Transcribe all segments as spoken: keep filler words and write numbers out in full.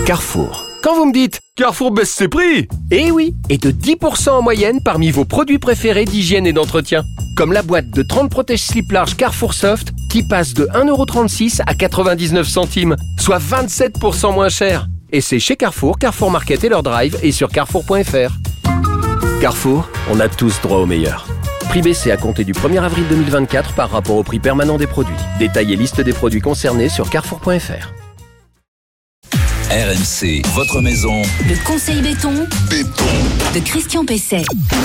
Carrefour. Quand vous me dites « Carrefour baisse ses prix !» Eh oui, et de dix pour cent en moyenne parmi vos produits préférés d'hygiène et d'entretien. Comme la boîte de trente protège-slip large Carrefour Soft qui passe de un euro trente-six à quatre-vingt-dix-neuf centimes, soit vingt-sept pour cent moins cher. Et c'est chez Carrefour, Carrefour Market et leur drive et sur carrefour point f r. Carrefour, on a tous droit au meilleur. Prix baissé à compter du premier avril deux mille vingt-quatre par rapport au prix permanent des produits. Détail et liste des produits concernés sur carrefour point f r. R M C, votre maison. Le conseil béton, Béton. de Christian Pesset.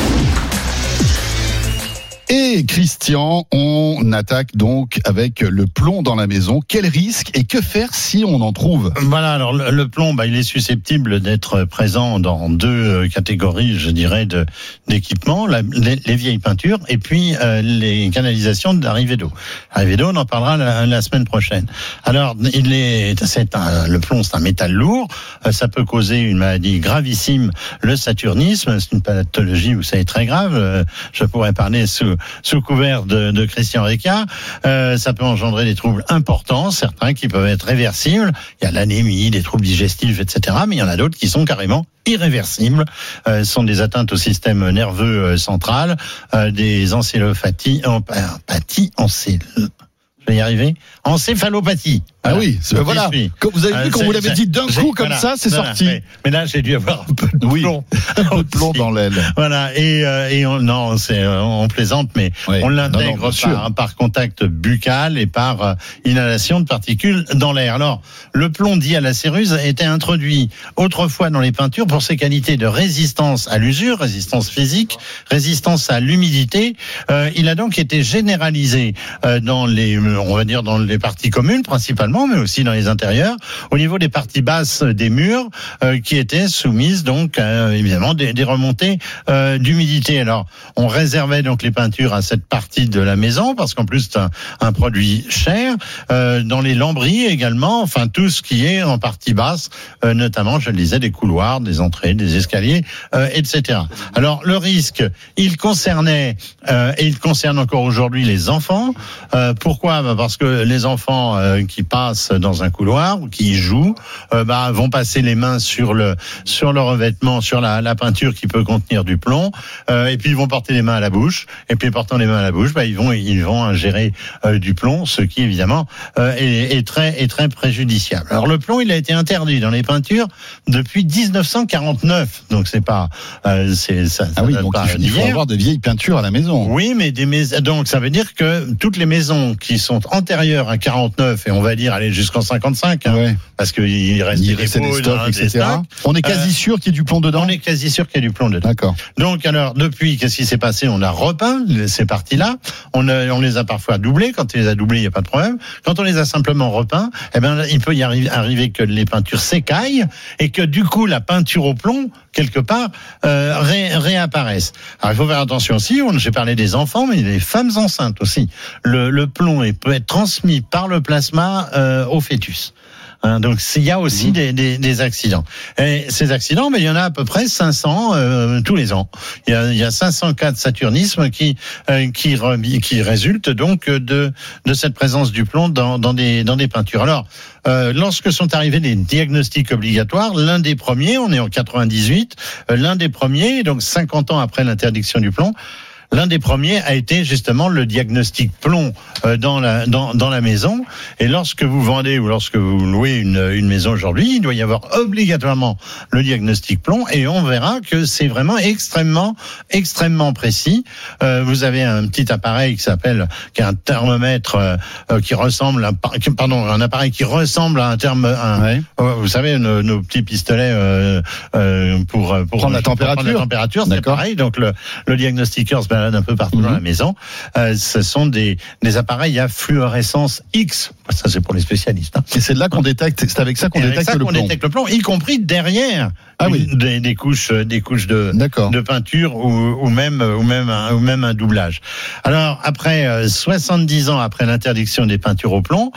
Et Christian, on attaque donc avec le plomb dans la maison. Quel risque et que faire si on en trouve ? Voilà, alors le, le plomb, bah, il est susceptible d'être présent dans deux catégories, je dirais, de, d'équipements, la, les, les vieilles peintures et puis euh, les canalisations d'arrivée d'eau. Arrivée d'eau, on en parlera la, la semaine prochaine. Alors, il est, c'est un, le plomb, c'est un métal lourd, euh, ça peut causer une maladie gravissime, le saturnisme, c'est une pathologie, vous savez, très grave. Euh, je pourrais parler sous sous couvert de, de Christian Ricard. Euh, ça peut engendrer des troubles importants, certains qui peuvent être réversibles. Il y a l'anémie, des troubles digestifs, et cetera. Mais il y en a d'autres qui sont carrément irréversibles. Euh, ce sont des atteintes au système nerveux euh, central, euh, des encéphalopathies, empathies, encél... Je vais y arriver. Encéphalopathie. Ah oui, c'est, Le voilà. Comme vous avez vu, quand vous l'avez dit d'un coup comme voilà, ça, c'est voilà, sorti. Mais, mais là, j'ai dû avoir un peu de oui, plomb, un peu de plomb dans l'aile. Voilà. Et, euh, et on, non, c'est, on plaisante, mais oui. on l'intègre non, non, par, par contact buccal et par euh, inhalation de particules dans l'air. Alors, le plomb dit à la céruse a été introduit autrefois dans les peintures pour ses qualités de résistance à l'usure, résistance physique, résistance à l'humidité. Euh, il a donc été généralisé euh, dans les, on va dire dans les parties communes principalement, mais aussi dans les intérieurs, au niveau des parties basses des murs, euh, qui étaient soumises donc à, évidemment des, des remontées euh, d'humidité. Alors, on réservait donc les peintures à cette partie de la maison parce qu'en plus c'est un, un produit cher. Euh, dans les lambris également, enfin tout ce qui est en partie basse, euh, notamment, je le disais, des couloirs, des entrées, des escaliers, euh, et cetera. Alors le risque, il concernait euh, et il concerne encore aujourd'hui les enfants. Euh, pourquoi ? Bah parce que les enfants euh, qui passent dans un couloir ou qui y jouent, euh, bah, vont passer les mains sur le sur le revêtement, sur la, la peinture qui peut contenir du plomb, euh, et puis ils vont porter les mains à la bouche. Et puis portant les mains à la bouche, bah, ils vont ils vont ingérer euh, du plomb, ce qui évidemment euh, est, est très est très préjudiciable. Alors le plomb, il a été interdit dans les peintures depuis dix-neuf cent quarante-neuf, donc c'est pas euh, c'est ça. ça ah oui, donc il faut avoir de vieilles peintures à la maison. Oui, mais des maisons. Donc ça veut dire que toutes les maisons qui sont antérieures à quarante-neuf, et on va dire aller jusqu'en cinquante-cinq, hein, ouais. parce qu'il reste il des reste dépôts, des stocks, et cetera. On est quasi euh, sûr qu'il y ait du plomb dedans. On est quasi sûr qu'il y a du plomb dedans. D'accord. Donc alors depuis, qu'est-ce qui s'est passé ? On a repeint ces parties-là. On, a, on les a parfois doublées. Quand on les a doublées, il n'y a pas de problème. Quand on les a simplement repeints, eh ben il peut y arriver, arriver que les peintures s'écaillent et que du coup la peinture au plomb quelque part euh, ré, réapparaissent. Alors il faut faire attention aussi. On, j'ai parlé des enfants, mais des femmes enceintes aussi. Le, le plomb est, peut être transmis par le plasma euh, au fœtus. Hein, donc il y a aussi mmh. des, des, des accidents. Et ces accidents, mais il y en a à peu près cinq cents euh, tous les ans. Il y a, il y a cinq cents cas de saturnisme qui euh, qui, qui résultent donc de de cette présence du plomb dans dans des dans des peintures. Alors euh, lorsque sont arrivés les diagnostics obligatoires, l'un des premiers, on est en quatre-vingt-dix-huit, euh, l'un des premiers, donc cinquante ans après l'interdiction du plomb. L'un des premiers a été justement le diagnostic plomb euh, dans la dans dans la maison. Et lorsque vous vendez ou lorsque vous louez une une maison aujourd'hui, il doit y avoir obligatoirement le diagnostic plomb, et on verra que c'est vraiment extrêmement extrêmement précis. Euh, vous avez un petit appareil qui s'appelle qui est un thermomètre euh, qui ressemble à, pardon un appareil qui ressemble à un terme un, ouais. euh, vous savez nos, nos petits pistolets euh, euh, pour pour prendre la température. Prendre la température, c'est D'accord. pareil. Donc le le diagnostiqueur se un peu partout mmh. dans la maison. Euh, ce sont des, des appareils à fluorescence X. Ça, c'est pour les spécialistes. Hein. Et c'est là qu'on détecte, c'est avec ça qu'on, détecte, ça le qu'on détecte le plomb, y compris derrière ah oui. des, des couches, des couches de, de peinture ou, ou même, ou même, un, ou même un doublage. Alors après euh, soixante-dix ans après l'interdiction des peintures au plomb,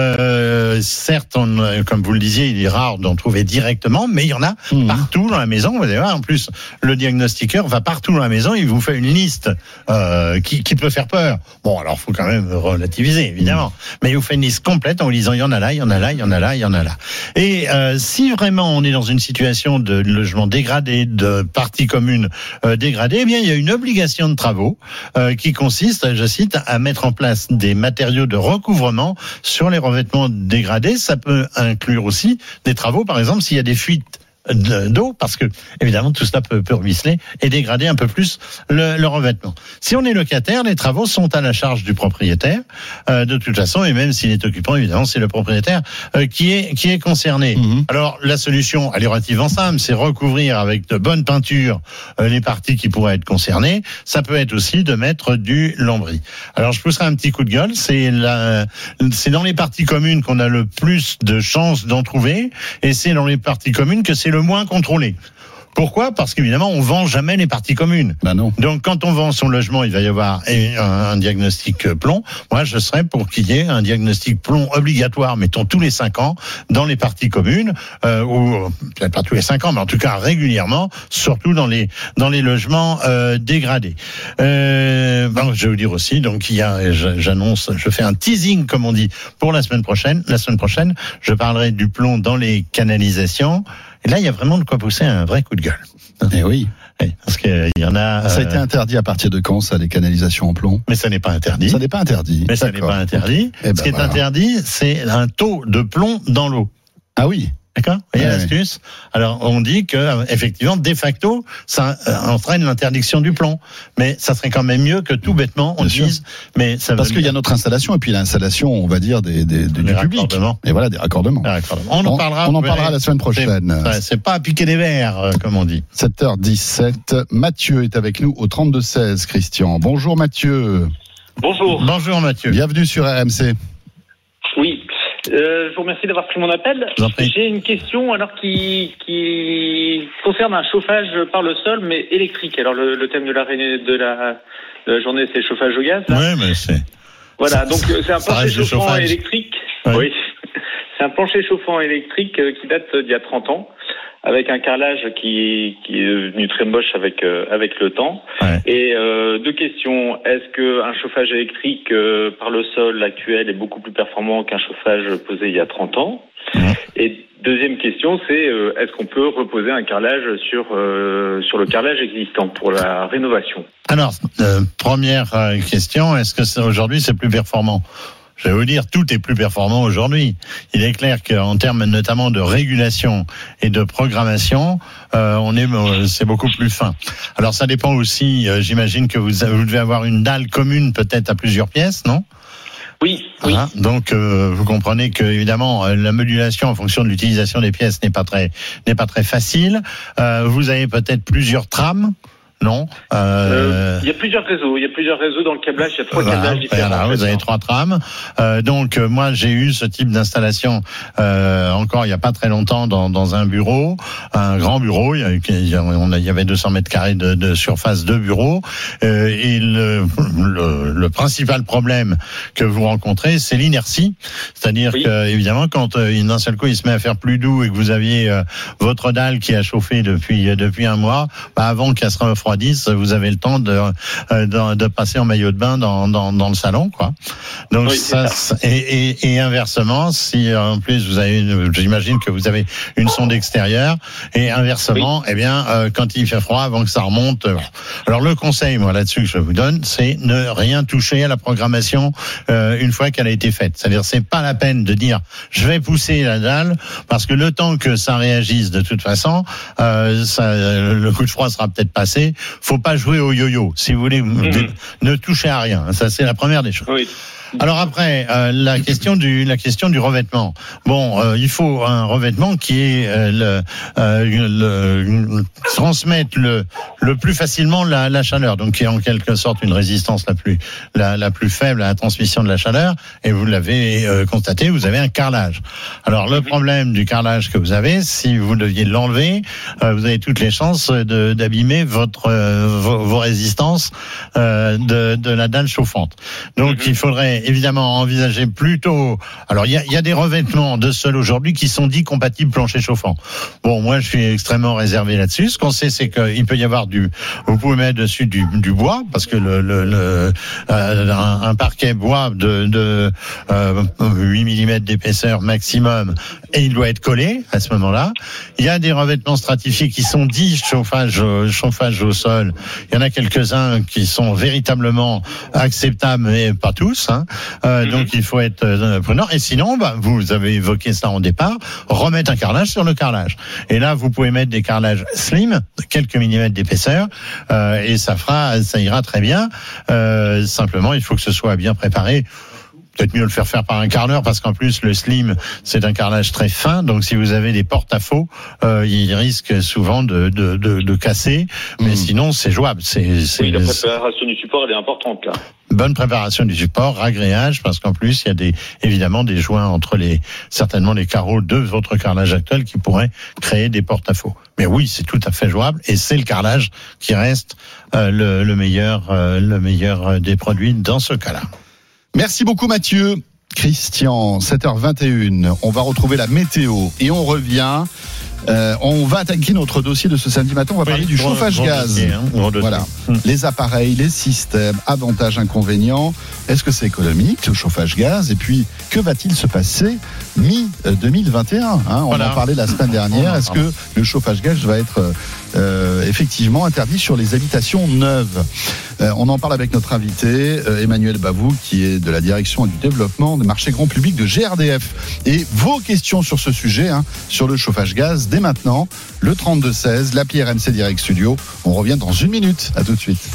euh, certes, on, comme vous le disiez, il est rare d'en trouver directement, mais il y en a mmh. partout dans la maison. Vous allez voir, en plus, le diagnostiqueur va partout dans la maison, il vous fait une liste liste euh, qui, qui peut faire peur. Bon, alors faut quand même relativiser, évidemment. Mais il vous fait une liste complète en vous disant il y en a là, il y en a là, il y en a là, il y en a là. Et euh, si vraiment on est dans une situation de logement dégradé, de parties communes euh, dégradées, eh bien il y a une obligation de travaux euh, qui consiste, je cite, à mettre en place des matériaux de recouvrement sur les revêtements dégradés. Ça peut inclure aussi des travaux, par exemple, s'il y a des fuites d'eau, parce que évidemment tout cela peut, peut ruisseler et dégrader un peu plus le, le revêtement. Si on est locataire, les travaux sont à la charge du propriétaire euh, de toute façon, et même s'il est occupant, évidemment c'est le propriétaire euh, qui est qui est concerné. Mmh. Alors la solution, elle est relativement simple, c'est recouvrir avec de bonnes peintures euh, les parties qui pourraient être concernées. Ça peut être aussi de mettre du lambris. Alors je pousserai un petit coup de gueule, c'est la, c'est dans les parties communes qu'on a le plus de chances d'en trouver, et c'est dans les parties communes que c'est le moins contrôlé. Pourquoi ? Parce qu'évidemment, on vend jamais les parties communes. Ben non. Donc, quand on vend son logement, il va y avoir un, un diagnostic plomb. Moi, je serais pour qu'il y ait un diagnostic plomb obligatoire, mettons tous les cinq ans, dans les parties communes, euh, ou peut-être pas tous les cinq ans, mais en tout cas régulièrement, surtout dans les dans les logements euh, dégradés. Euh, bon, je vais vous dire aussi, donc il y a, j'annonce, je fais un teasing, comme on dit, pour la semaine prochaine. La semaine prochaine, je parlerai du plomb dans les canalisations. Et là, il y a vraiment de quoi pousser un vrai coup de gueule. Eh oui. Oui, parce qu'il y en a. Ça a euh... été interdit à partir de quand, ça, les canalisations en plomb ? Mais ça n'est pas interdit. Ça n'est pas interdit. Mais ça n'est pas interdit. Eh ben Ce qui voilà. est interdit, c'est un taux de plomb dans l'eau. Ah oui. D'accord ? Vous voyez Ouais, l'astuce ? Alors, on dit que, effectivement, de facto, ça euh, entraîne l'interdiction du plomb. Mais ça serait quand même mieux que tout bêtement, on Bien dise. sûr. Mais ça Parce veut qu'il y a dire... notre installation, et puis l'installation, on va dire, des, des, des, Des du public. raccordements. Et voilà, des raccordements. Ah, on en parlera. On en vous parlera verrez. la semaine prochaine. C'est, c'est pas à piquer des verres, euh, comme on dit. sept heures dix-sept. Mathieu est avec nous au trente-deux seize, Christian. Bonjour Mathieu. Bonjour. Bonjour Mathieu. Bienvenue sur R M C. Oui. Euh, je vous remercie d'avoir pris mon appel. J'ai une question alors qui, qui concerne un chauffage par le sol, mais électrique. Alors le, le thème de la, de la, de la journée, c'est le chauffage au gaz. Oui, mais c'est... Voilà, donc c'est un plancher chauffant chauffage. électrique. Ouais. Oui. C'est un plancher chauffant électrique qui date d'il y a trente ans, avec un carrelage qui, qui est devenu très moche avec, euh, avec le temps. Ouais. Et euh, deux questions. Est-ce qu'un chauffage électrique euh, par le sol actuel est beaucoup plus performant qu'un chauffage posé il y a trente ans ? Ouais. Et deuxième question, c'est euh, est-ce qu'on peut reposer un carrelage sur, euh, sur le carrelage existant pour la rénovation ? Alors, euh, première question, est-ce que c'est, aujourd'hui c'est plus performant ? Je vais vous dire, tout est plus performant aujourd'hui. Il est clair qu'en termes notamment de régulation et de programmation, euh, on est, c'est beaucoup plus fin. Alors ça dépend aussi, euh, j'imagine que vous, vous devez avoir une dalle commune peut-être à plusieurs pièces, non ? Oui, oui. Hein, donc euh, vous comprenez que évidemment la modulation en fonction de l'utilisation des pièces n'est pas très n'est pas très facile. Euh, vous avez peut-être plusieurs trames. Non. Il euh, euh, y a plusieurs réseaux. Il y a plusieurs réseaux dans le câblage. Il y a trois voilà, câblages différents. Voilà, vous avez trois trames. Euh, donc euh, moi j'ai eu ce type d'installation euh, encore il y a pas très longtemps dans, dans un bureau, un grand bureau. Il y, a, il y, a, on a, il y avait deux cents mètres carrés de, de surface de bureau. Euh, et le, le, le principal problème que vous rencontrez, c'est l'inertie. C'est-à-dire oui. que évidemment quand euh, d'un seul coup il se met à faire plus doux et que vous aviez euh, votre dalle qui a chauffé depuis depuis un mois, bah, avant qu'elle se refroidisse, vous avez le temps de, de, de passer en maillot de bain dans, dans, dans le salon, quoi. Donc oui, ça, ça. Et, et, et inversement, si en plus vous avez, une, j'imagine que vous avez une sonde extérieure, et inversement, oui. eh bien, euh, quand il fait froid, avant que ça remonte. Euh, alors le conseil, moi là-dessus que je vous donne, c'est ne rien toucher à la programmation euh, une fois qu'elle a été faite. C'est-à-dire, c'est pas la peine de dire je vais pousser la dalle parce que le temps que ça réagisse, de toute façon, euh, ça, le coup de froid sera peut-être passé. Faut pas jouer au yo-yo. Si vous voulez, mmh. ne touchez à rien. Ça, c'est la première des choses. Oui. Alors après, euh, la question du la question du revêtement. Bon, euh, il faut un revêtement qui est euh, le, euh, le transmettre le le plus facilement la, la chaleur, donc qui est en quelque sorte une résistance la plus la, la plus faible à la transmission de la chaleur. Et vous l'avez euh, constaté, vous avez un carrelage. Alors le problème du carrelage que vous avez, si vous deviez l'enlever, euh, vous avez toutes les chances de d'abîmer votre euh, vos, vos résistances euh, de de la dalle chauffante. Donc mm-hmm. il faudrait faudrait évidemment envisager plutôt. Alors il y a, il y a des revêtements de sol aujourd'hui qui sont dits compatibles plancher chauffant. Bon, moi je suis extrêmement réservé là-dessus. Ce qu'on sait, c'est qu'il peut y avoir du. Vous pouvez mettre dessus du, du bois parce que le, le, le euh, un, un parquet bois de, de euh, huit millimètres d'épaisseur maximum et il doit être collé à ce moment-là. Il y a des revêtements stratifiés qui sont dits chauffage chauffage au sol. Il y en a quelques-uns qui sont véritablement acceptables, mais pas tous. Hein. Euh, mm-hmm. Donc il faut être euh, prudent. Et sinon, bah, vous avez évoqué ça en départ, remettre un carrelage sur le carrelage. Et là, vous pouvez mettre des carrelages slim, quelques millimètres d'épaisseur, euh, et ça fera, ça ira très bien. Euh, simplement, il faut que ce soit bien préparé. Peut-être mieux le faire faire par un carreleur parce qu'en plus le slim c'est un carrelage très fin, donc si vous avez des porte-à-faux, euh, il risque souvent de de de, de casser, mais mmh. sinon c'est jouable. C'est, c'est oui, la préparation du support elle est importante là. Bonne préparation du support, ragréage, parce qu'en plus il y a des évidemment des joints entre les certainement les carreaux de votre carrelage actuel qui pourraient créer des porte-à-faux. Mais oui, c'est tout à fait jouable et c'est le carrelage qui reste euh, le, le meilleur euh, le meilleur des produits dans ce cas-là. Merci beaucoup Mathieu. Christian, sept heures vingt et une, on va retrouver la météo et on revient. Euh, on va attaquer notre dossier de ce samedi matin. On va oui, parler du bon, chauffage bon gaz. Dossier, hein, bon voilà, hum. Les appareils, les systèmes, avantages, inconvénients. Est-ce que c'est économique le chauffage gaz ? Et puis, que va-t-il se passer mi deux mille vingt et un hein, On voilà. en parlait la semaine dernière. Est-ce que le chauffage gaz va être euh, effectivement interdit sur les habitations neuves ? euh, On en parle avec notre invité euh, Emmanuel Bavou, qui est de la direction et du développement des marchés grand public de G R D F. Et vos questions sur ce sujet, hein, sur le chauffage gaz, dès maintenant, le trente-deux seize, l'appli R M C Direct Studio. On revient dans une minute. À tout de suite.